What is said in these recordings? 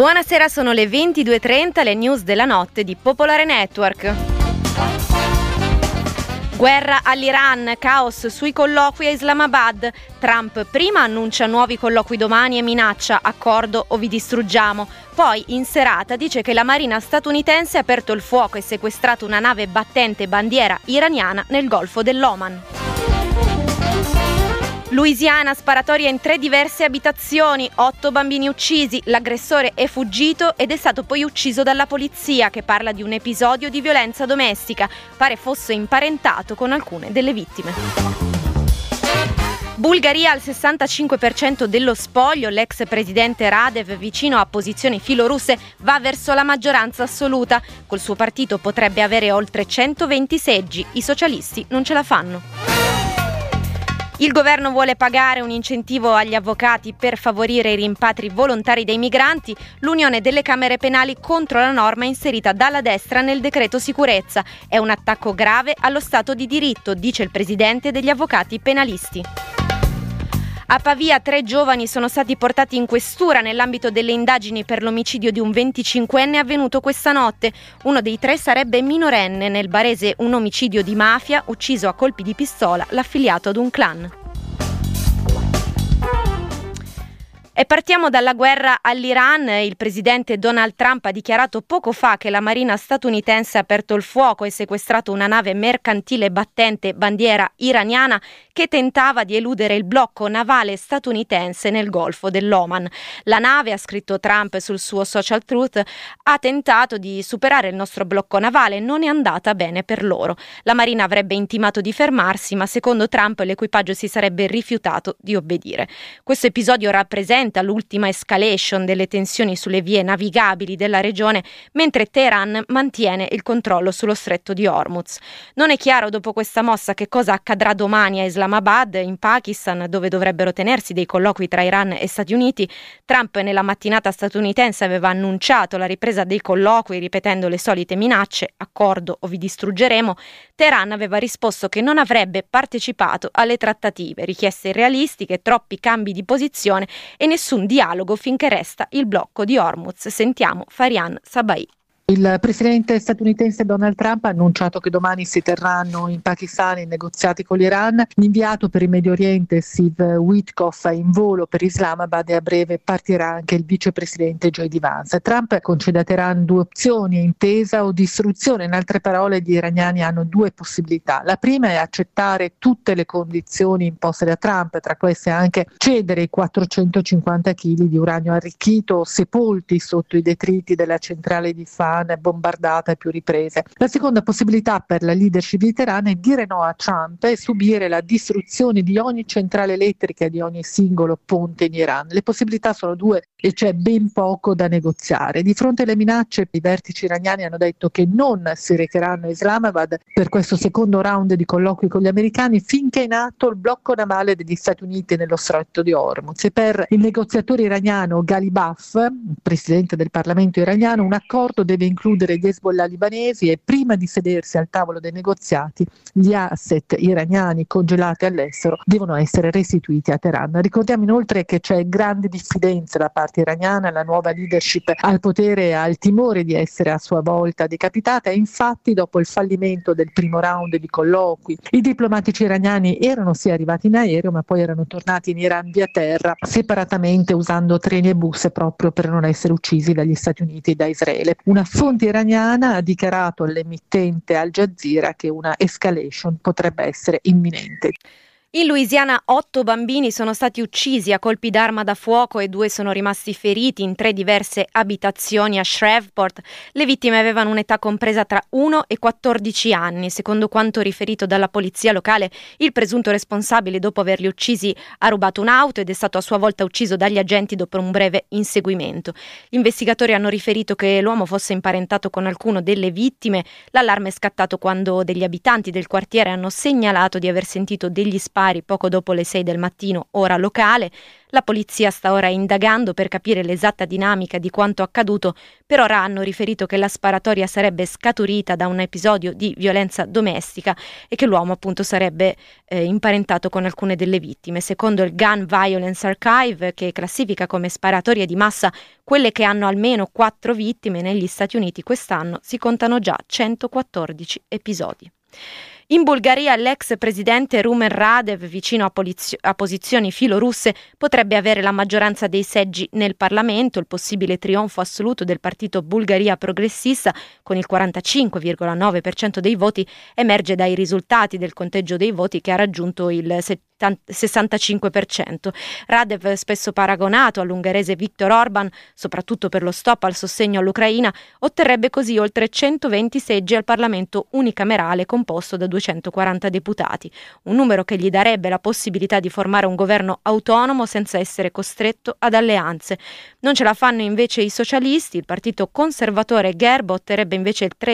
Buonasera, sono le 22:30, le news della notte di Popolare Network. Guerra all'Iran, caos sui colloqui a Islamabad. Trump prima annuncia nuovi colloqui domani e minaccia accordo o vi distruggiamo. Poi in serata dice che la marina statunitense ha aperto il fuoco e sequestrato una nave battente bandiera iraniana nel Golfo dell'Oman. Louisiana, sparatoria in 3 diverse abitazioni, 8 bambini uccisi, l'aggressore è fuggito ed è stato poi ucciso dalla polizia, che parla di un episodio di violenza domestica, pare fosse imparentato con alcune delle vittime. Bulgaria al 65% dello spoglio, l'ex presidente Radev, vicino a posizioni filorusse, va verso la maggioranza assoluta. Col suo partito potrebbe avere oltre 120 seggi, i socialisti non ce la fanno. Il governo vuole pagare un incentivo agli avvocati per favorire i rimpatri volontari dei migranti. L'Unione delle Camere Penali contro la norma inserita dalla destra nel decreto sicurezza. È un attacco grave allo Stato di diritto, dice il presidente degli avvocati penalisti. A Pavia 3 giovani sono stati portati in questura nell'ambito delle indagini per l'omicidio di un 25enne avvenuto questa notte. Uno dei 3 sarebbe minorenne, nel barese un omicidio di mafia, ucciso a colpi di pistola l'affiliato ad un clan. E partiamo dalla guerra all'Iran. Il presidente Donald Trump ha dichiarato poco fa che la marina statunitense ha aperto il fuoco e sequestrato una nave mercantile battente bandiera iraniana che tentava di eludere il blocco navale statunitense nel Golfo dell'Oman. La nave, ha scritto Trump sul suo social truth, ha tentato di superare il nostro blocco navale, non è andata bene per loro. La marina avrebbe intimato di fermarsi, ma secondo Trump l'equipaggio si sarebbe rifiutato di obbedire. Questo episodio rappresenta l'ultima escalation delle tensioni sulle vie navigabili della regione, mentre Teheran mantiene il controllo sullo stretto di Hormuz. Non è chiaro dopo questa mossa che cosa accadrà domani a Islamabad, in Pakistan, dove dovrebbero tenersi dei colloqui tra Iran e Stati Uniti. Trump nella mattinata statunitense aveva annunciato la ripresa dei colloqui ripetendo le solite minacce, accordo o vi distruggeremo. Teheran aveva risposto che non avrebbe partecipato alle trattative, richieste irrealistiche, troppi cambi di posizione e nessun dialogo finché resta il blocco di Hormuz. Sentiamo Farian Sabai. Il presidente statunitense Donald Trump ha annunciato che domani si terranno in Pakistan i negoziati con l'Iran. L'inviato per il Medio Oriente Steve Witkoff è in volo per Islamabad e a breve partirà anche il vicepresidente J.D. Vance. Trump concede a Teheran 2 opzioni: intesa o distruzione. In altre parole, gli iraniani hanno 2 possibilità. La prima è accettare tutte le condizioni imposte da Trump, tra queste anche cedere i 450 kg di uranio arricchito sepolti sotto i detriti della centrale di Fan, bombardata a più riprese. La seconda possibilità per la leadership di Teheran è dire no a Trump e subire la distruzione di ogni centrale elettrica e di ogni singolo ponte in Iran. Le possibilità sono 2 e c'è ben poco da negoziare. Di fronte alle minacce, i vertici iraniani hanno detto che non si recheranno a Islamabad per questo secondo round di colloqui con gli americani finché è in atto il blocco navale degli Stati Uniti nello stretto di Hormuz. E per il negoziatore iraniano Ghalibaf, presidente del Parlamento iraniano, un accordo deve includere gli Hezbollah libanesi e prima di sedersi al tavolo dei negoziati gli asset iraniani congelati all'estero devono essere restituiti a Teheran. Ricordiamo inoltre che c'è grande diffidenza da parte iraniana, la nuova leadership al potere ha il timore di essere a sua volta decapitata e infatti dopo il fallimento del primo round di colloqui i diplomatici iraniani erano sì arrivati in aereo ma poi erano tornati in Iran via terra separatamente usando treni e bus proprio per non essere uccisi dagli Stati Uniti e da Israele. Una fonte iraniana ha dichiarato all'emittente Al Jazeera che una escalation potrebbe essere imminente. In Louisiana 8 bambini sono stati uccisi a colpi d'arma da fuoco e 2 sono rimasti feriti in 3 diverse abitazioni a Shreveport. Le vittime avevano un'età compresa tra 1 e 14 anni. Secondo quanto riferito dalla polizia locale, il presunto responsabile, dopo averli uccisi, ha rubato un'auto ed è stato a sua volta ucciso dagli agenti dopo un breve inseguimento. Gli investigatori hanno riferito che l'uomo fosse imparentato con alcuno delle vittime. L'allarme è scattato quando degli abitanti del quartiere hanno segnalato di aver sentito degli spari affari poco dopo le 6 del mattino, ora locale. La polizia sta ora indagando per capire l'esatta dinamica di quanto accaduto. Per ora hanno riferito che la sparatoria sarebbe scaturita da un episodio di violenza domestica e che l'uomo appunto sarebbe imparentato con alcune delle vittime. Secondo il Gun Violence Archive, che classifica come sparatorie di massa quelle che hanno almeno 4 vittime, negli Stati Uniti quest'anno si contano già 114 episodi. In Bulgaria l'ex presidente Rumen Radev, vicino a posizioni filorusse, potrebbe avere la maggioranza dei seggi nel Parlamento. Il possibile trionfo assoluto del partito Bulgaria Progressista, con il 45,9% dei voti, emerge dai risultati del conteggio dei voti che ha raggiunto il 65%. Radev, spesso paragonato all'ungherese Viktor Orban, soprattutto per lo stop al sostegno all'Ucraina, otterrebbe così oltre 120 seggi al Parlamento unicamerale composto da 240 deputati, un numero che gli darebbe la possibilità di formare un governo autonomo senza essere costretto ad alleanze. Non ce la fanno invece i socialisti. Il partito conservatore Gerb otterrebbe invece il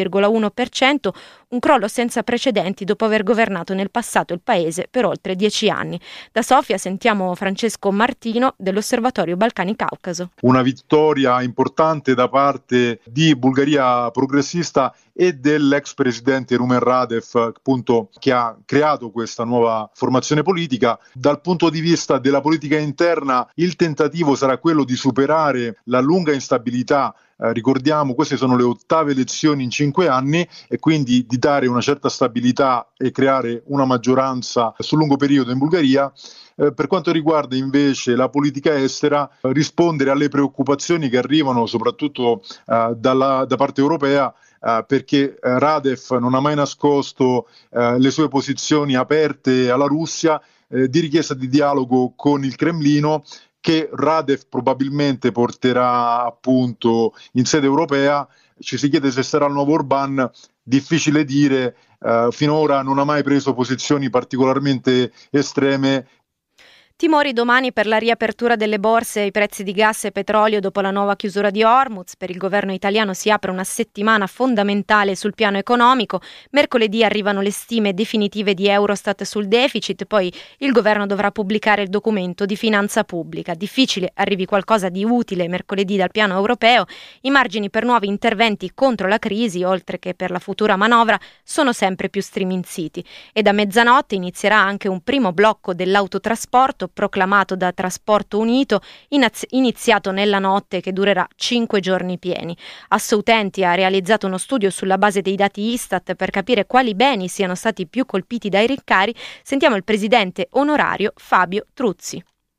13,1%, un crollo senza precedenti dopo aver governato nel passato il paese per oltre 10 anni. Da Sofia sentiamo Francesco Martino dell'Osservatorio Balcani Caucaso. Una vittoria importante da parte di Bulgaria Progressista e dell'ex presidente Rumen Radev, appunto, che ha creato questa nuova formazione politica. Dal punto di vista della politica interna, il tentativo sarà quello di superare la lunga instabilità. Ricordiamo, queste sono le 8ve elezioni in 5 anni, e quindi di dare una certa stabilità e creare una maggioranza sul lungo periodo in Bulgaria. Per quanto riguarda invece la politica estera, rispondere alle preoccupazioni che arrivano soprattutto da parte europea, perché Radev non ha mai nascosto le sue posizioni aperte alla Russia, di richiesta di dialogo con il Cremlino, che Radev probabilmente porterà appunto in sede europea. Ci si chiede se sarà il nuovo Orban, difficile dire, finora non ha mai preso posizioni particolarmente estreme. Timori domani per la riapertura delle borse e i prezzi di gas e petrolio dopo la nuova chiusura di Hormuz. Per il governo italiano si apre una settimana fondamentale sul piano economico. Mercoledì arrivano le stime definitive di Eurostat sul deficit, poi il governo dovrà pubblicare il documento di finanza pubblica. Difficile arrivi qualcosa di utile mercoledì dal piano europeo. I margini per nuovi interventi contro la crisi, oltre che per la futura manovra, sono sempre più striminziti. E da mezzanotte inizierà anche un primo blocco dell'autotrasporto proclamato da Trasporto Unito, iniziato nella notte, che durerà 5 giorni pieni. Assoutenti ha realizzato uno studio sulla base dei dati Istat per capire quali beni siano stati più colpiti dai rincari. Sentiamo il presidente onorario Fabio Truzzi.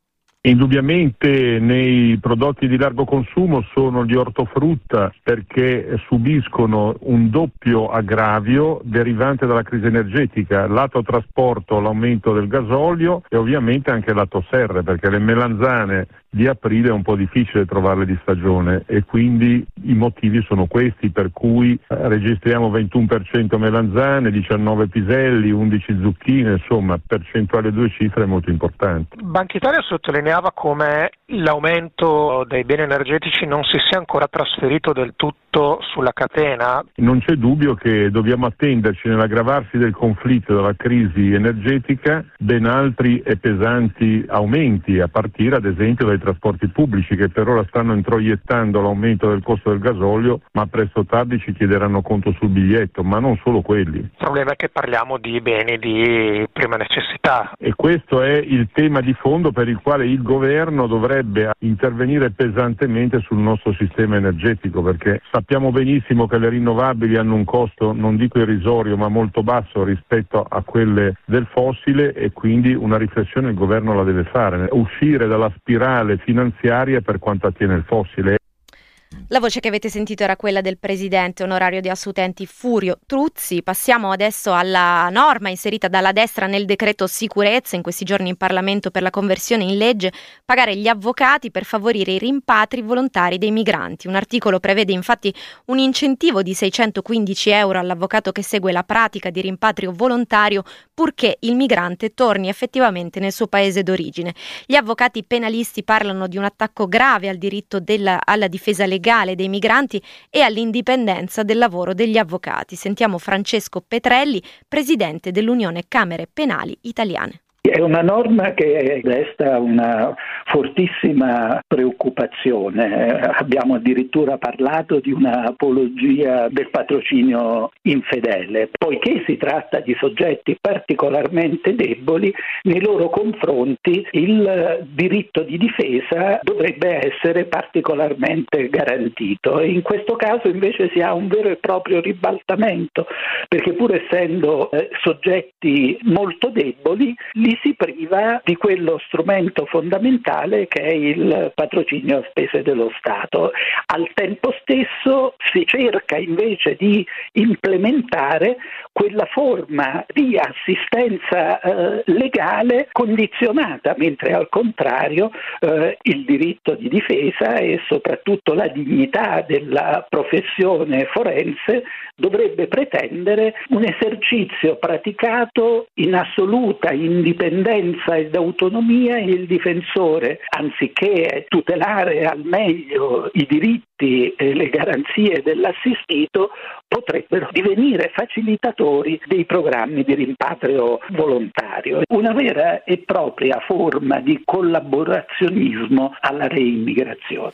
Indubbiamente nei prodotti di largo consumo sono gli ortofrutta, perché subiscono un doppio aggravio derivante dalla crisi energetica, lato trasporto l'aumento del gasolio e ovviamente anche lato serre, perché le melanzane di aprile è un po' difficile trovarle di stagione e quindi i motivi sono questi, per cui registriamo 21% melanzane, 19 piselli, 11 zucchine, insomma percentuale 2 cifre molto importanti. Banca Italia sottolineava come l'aumento dei beni energetici non si sia ancora trasferito del tutto sulla catena. Non c'è dubbio che dobbiamo attenderci nell'aggravarsi del conflitto e della crisi energetica ben altri e pesanti aumenti, a partire ad esempio dai trasporti pubblici, che per ora stanno introiettando l'aumento del costo del gasolio, ma presto o tardi ci chiederanno conto sul biglietto, ma non solo quelli. Il problema è che parliamo di beni di prima necessità. E questo è il tema di fondo per il quale il governo dovrebbe intervenire pesantemente sul nostro sistema energetico, perché sappiamo benissimo che le rinnovabili hanno un costo, non dico irrisorio, ma molto basso rispetto a quelle del fossile, e quindi una riflessione il governo la deve fare, uscire dalla spirale finanziaria per quanto attiene il fossile. La voce che avete sentito era quella del presidente onorario di Assoutenti Furio Truzzi. Passiamo adesso alla norma inserita dalla destra nel decreto sicurezza in questi giorni in Parlamento per la conversione in legge: pagare gli avvocati per favorire i rimpatri volontari dei migranti. Un articolo prevede infatti un incentivo di 615 euro all'avvocato che segue la pratica di rimpatrio volontario, purché il migrante torni effettivamente nel suo paese d'origine. Gli avvocati penalisti parlano di un attacco grave al diritto alla difesa legale legale dei migranti e all'indipendenza del lavoro degli avvocati. Sentiamo Francesco Petrelli, presidente dell'Unione Camere Penali Italiane. È una norma che resta una fortissima preoccupazione. Abbiamo addirittura parlato di un'apologia del patrocinio infedele, poiché si tratta di soggetti particolarmente deboli. Nei loro confronti il diritto di difesa dovrebbe essere particolarmente garantito, e in questo caso invece si ha un vero e proprio ribaltamento, perché pur essendo soggetti molto deboli, li si priva di quello strumento fondamentale che è il patrocinio a spese dello Stato. Al tempo stesso si cerca invece di implementare quella forma di assistenza legale condizionata, mentre al contrario il diritto di difesa e soprattutto la dignità della professione forense dovrebbe pretendere un esercizio praticato in assoluta indipendenza ed autonomia, e il difensore, anziché tutelare al meglio i diritti e le garanzie dell'assistito, potrebbero divenire facilitatori dei programmi di rimpatrio volontario. Una vera e propria forma di collaborazionismo alla reimmigrazione.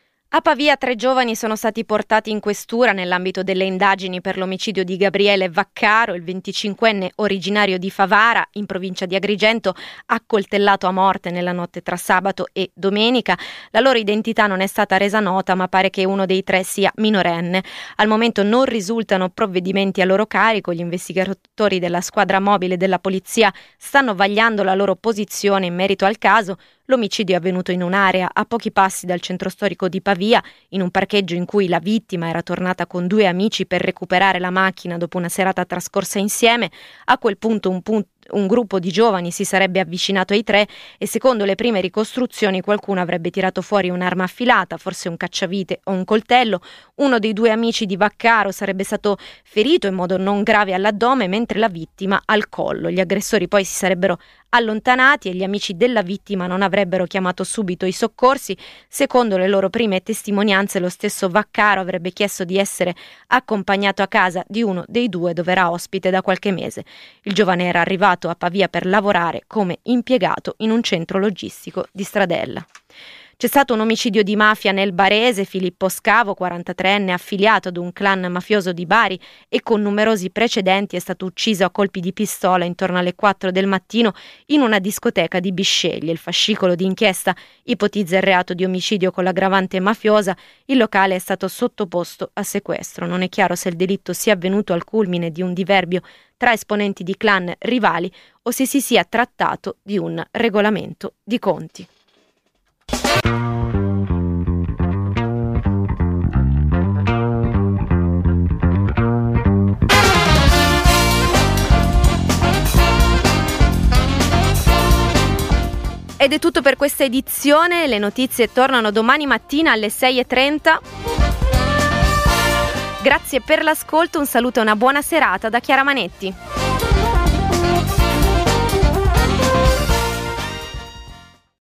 A Pavia 3 giovani sono stati portati in questura nell'ambito delle indagini per l'omicidio di Gabriele Vaccaro, il 25enne originario di Favara, in provincia di Agrigento, accoltellato a morte nella notte tra sabato e domenica. La loro identità non è stata resa nota, ma pare che uno dei 3 sia minorenne. Al momento non risultano provvedimenti a loro carico. Gli investigatori della squadra mobile della polizia stanno vagliando la loro posizione in merito al caso. L'omicidio è avvenuto in un'area a pochi passi dal centro storico di Pavia, in un parcheggio in cui la vittima era tornata con 2 amici per recuperare la macchina dopo una serata trascorsa insieme. A quel punto un gruppo di giovani si sarebbe avvicinato ai 3 e secondo le prime ricostruzioni qualcuno avrebbe tirato fuori un'arma affilata, forse un cacciavite o un coltello. Uno dei 2 amici di Vaccaro sarebbe stato ferito in modo non grave all'addome, mentre la vittima al collo. Gli aggressori poi si sarebbero allontanati e gli amici della vittima non avrebbero chiamato subito i soccorsi. Secondo le loro prime testimonianze, lo stesso Vaccaro avrebbe chiesto di essere accompagnato a casa di uno dei 2 dove era ospite da qualche mese. Il giovane era arrivato a Pavia per lavorare come impiegato in un centro logistico di Stradella. C'è stato un omicidio di mafia nel barese. Filippo Scavo, 43enne, affiliato ad un clan mafioso di Bari e con numerosi precedenti, è stato ucciso a colpi di pistola intorno alle 4 del mattino in una discoteca di Bisceglie. Il fascicolo di inchiesta ipotizza il reato di omicidio con l'aggravante mafiosa. Il locale è stato sottoposto a sequestro. Non è chiaro se il delitto sia avvenuto al culmine di un diverbio tra esponenti di clan rivali o se si sia trattato di un regolamento di conti. Ed è tutto per questa edizione. Le notizie tornano domani mattina alle 6:30. Grazie per l'ascolto, un saluto e una buona serata da Chiara Manetti.